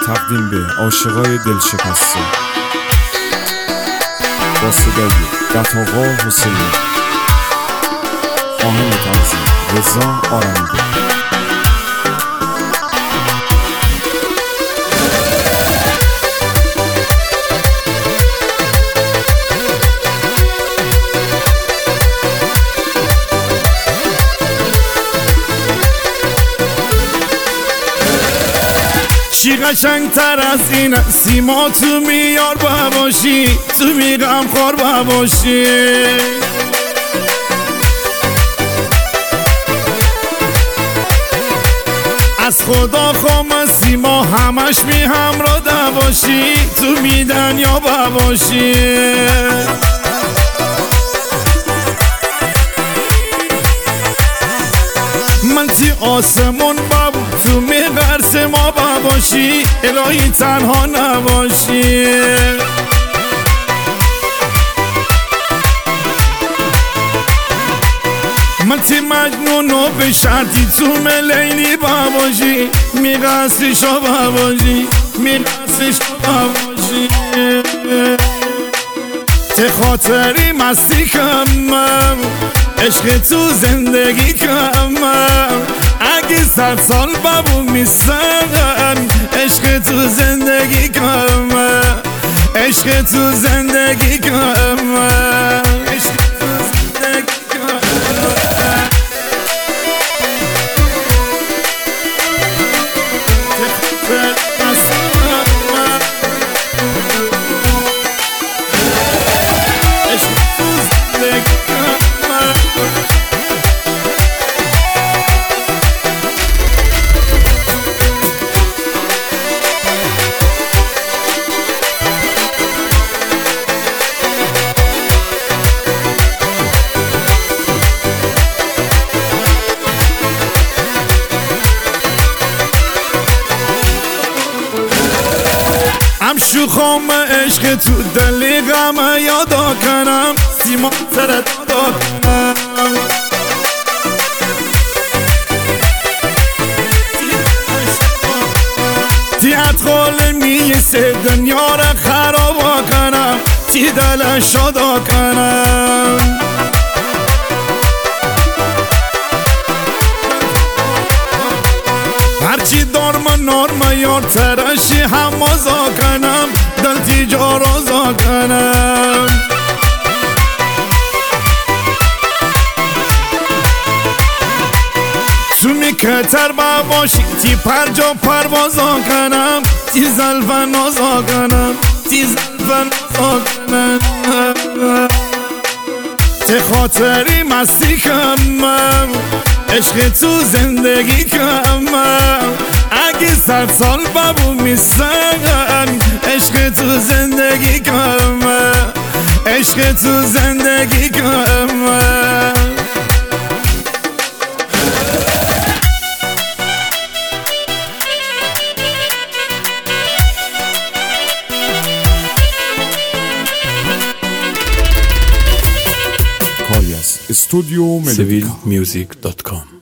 تقدیم به عاشقای دلشکسته با صدای دت‌آقا حسینی. آهنگ تنظیم رضا آرمیده. چی قشنگ تر از این سیما تو میار باشی، تو میگم خور باشی. از خدا خوام سیما همش می همراه باشی، تو میدن یا باشی. من تی آسمون بابو تو میغرس ما باشی، الهی تنها نباشی. من تی مجنونو به شرطی تو ملینی باشی، میغرسی شو باشی، میغرسی شو باشی. چه خاطری مستی کمم، عشق تو زندگی کمم. اگه 100 سال بابو میسن، عشق تو زندگی کمم، عشق تو زندگی کمم، عشق تو زندگی کمم. هم شوخام عشق تو دلی غم یادا کنم، سیما سرت دادا کنم. تی ادخال میسه دنیا را خرابا کنم، تی دل شادا کنم. هرچی دارم نارم یار ترشی هم مزا کنم، دل تیجا رازا کنم. تو میکتر باشی تی پرجا پروازا کنم، تی زلف نازا کنم، تی زلف نازا کنم. چه خاطری مستی کمم، عشق تو زندگی کمم. اگه 100 سال بابو میسن، عشق تو زندگی کمم، عشق تو زندگی کمم. کاری از استودیو ملودیکا. civilmusic.com